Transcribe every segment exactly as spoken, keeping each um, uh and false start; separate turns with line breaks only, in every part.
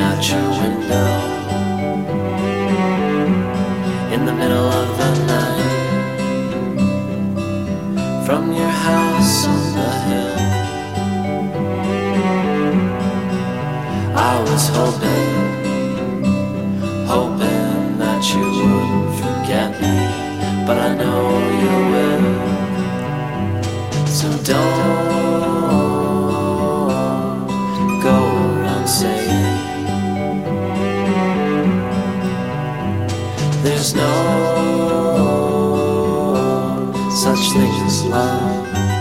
at your window in the middle of the night, from your house on the hill. I was hoping, hoping that you wouldn't forget me, but I know you will. So don't go around saying there's no such thing as love.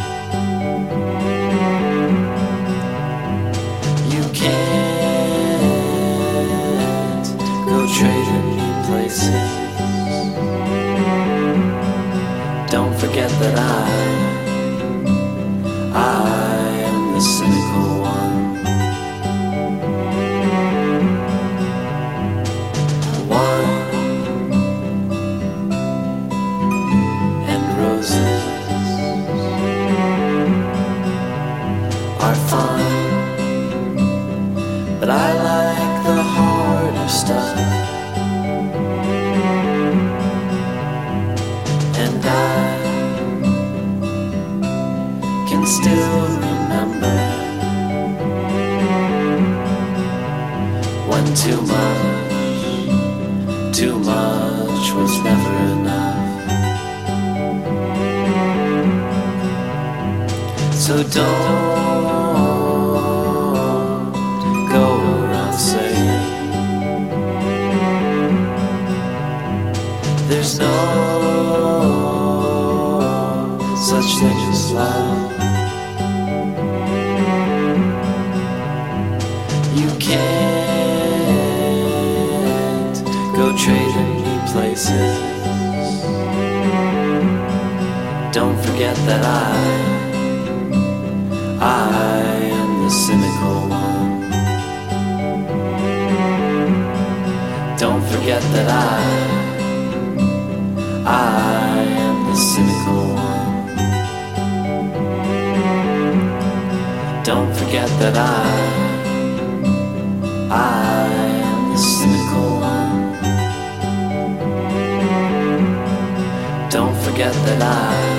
You can't go trading me places. Don't forget that I I am the cynical one. Wine and roses are fine, but I like the harder stuff. And I can still remember when too much, too much was never enough. So don't go around saying there's no such thing as love. You can't go trading me places. Don't forget that I I am the cynical one. Don't forget that I I am the cynical one. Don't forget that I I am the cynical one. Don't forget that I